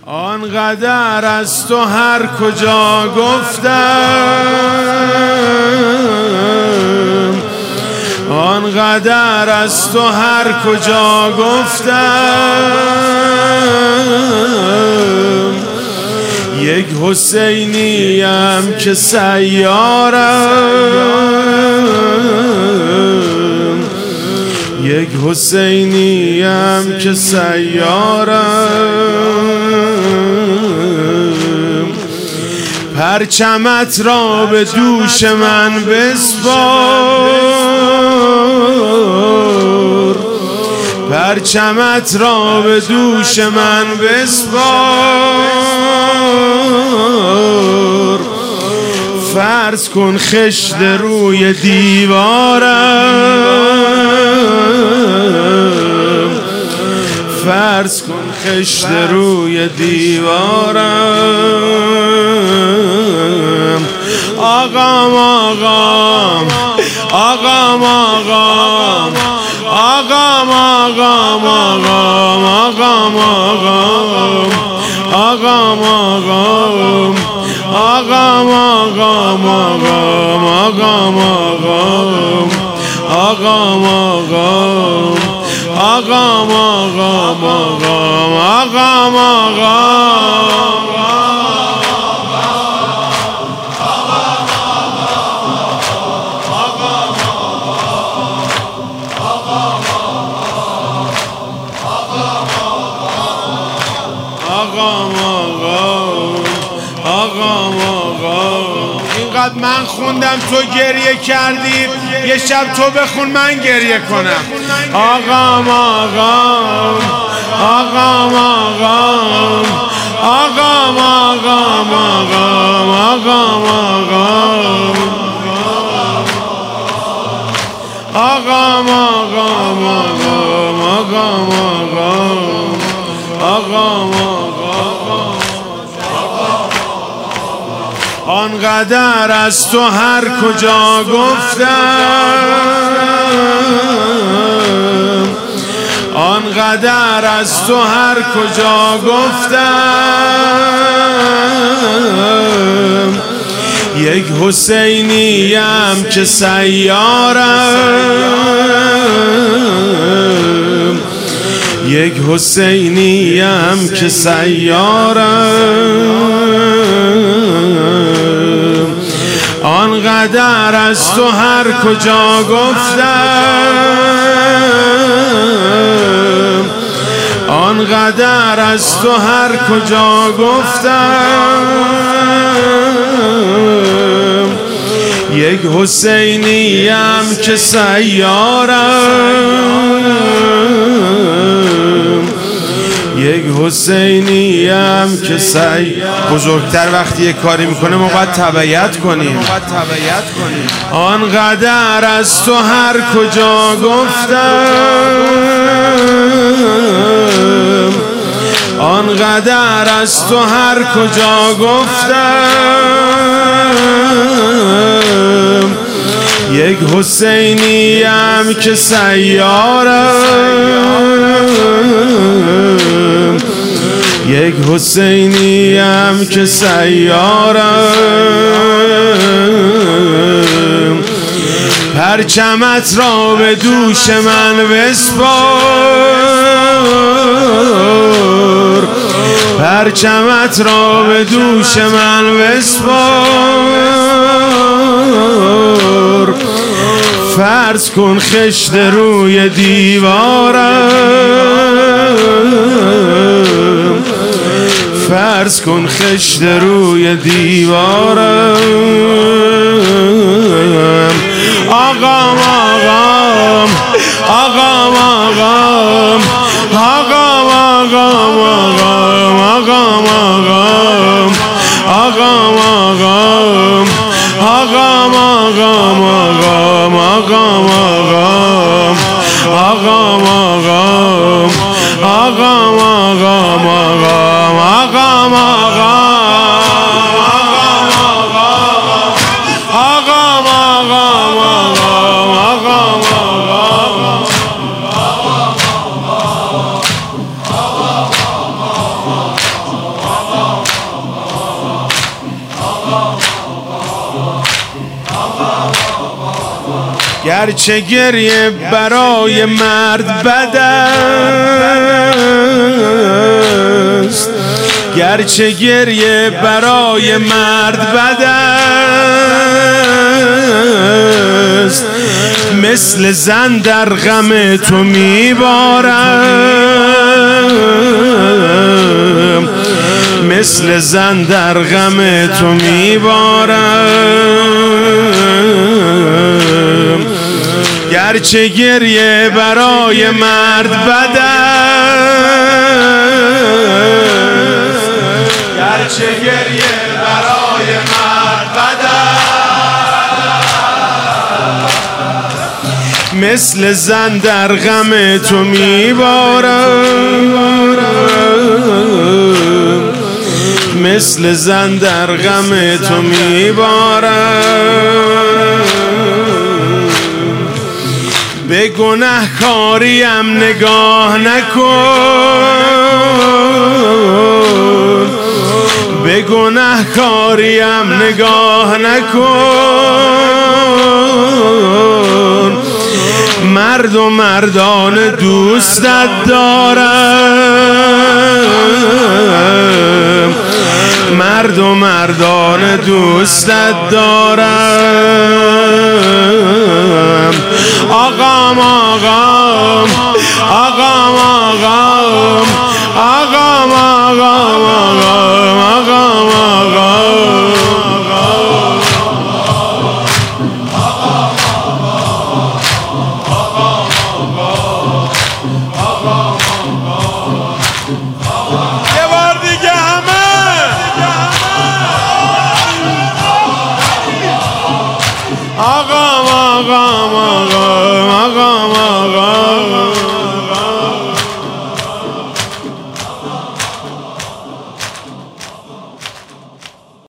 آنقدر از تو هر کجا گفتم، آنقدر از تو هر کجا گفتم، یک حسینیم که سیارم، یک حسینیم که سیارم، پرچمت را به دوش من بسپار، پرچمت را به دوش من بسپار، فرض کن خشت روی دیوارم، فرض کن خشت روی دیوارم. آقام آقام آقام آقام آقام آقام آقام آقام آقام آقام آقام آقام آقام آقام آقام آقام اینقدر من خوندم تو گریه کردی، یه شب تو بخون من گریه کنم. آقام آقام آقام آقام آقام آقام آقام آقام آقام آقام آقام آقام آنقدر از تو هر کجا گفتم، آنقدر از تو هر کجا گفتم، یک حسینیم که سیارم، یک حسینیم که سیارم، آنقدر از تو هر کجا گفتم، آنقدر از تو هر کجا گفتم، یک حسینیم که سیارم، یک حسینیم که بزرگتر وقتی یک کاری میکنه ما باید تبعیت کنیم. آنقدر از تو هر کجا گفتم، آنقدر از تو هر کجا گفتم، یک حسینیم که سیارم، یک حسینیم که سیارم، پرچمت را به دوش من بسپار، پرچمت را به دوش من بسپار، فرض کن خشت روی دیوارم، فرض کن خشت روی دیوارم. آقام آقام آقام آقام آقام آقام آقام آقام آقام آقام آقام آقام آقام آقام آقام آقام گرچه گریه برای مرد بد است، گرچه گریه برای مرد بد است، مثل زن در غم تو میبارم، مثل زن در غم تو میبارم. گرچه گریه برای مرد بد است، گرچه گریه برای مرد بد است، مثل زن در غم تو میبارم، مثل زن در غم تو میبارم. به گناهکاریم نگاه نکن، به گناهکاریم نگاه نکن، مرد و مردان دوستت دارم، مرد و مردان دوستت دارم. آقام آقام آقام آقام آقام آقام آقام یه بار دیگه همه آقام آقام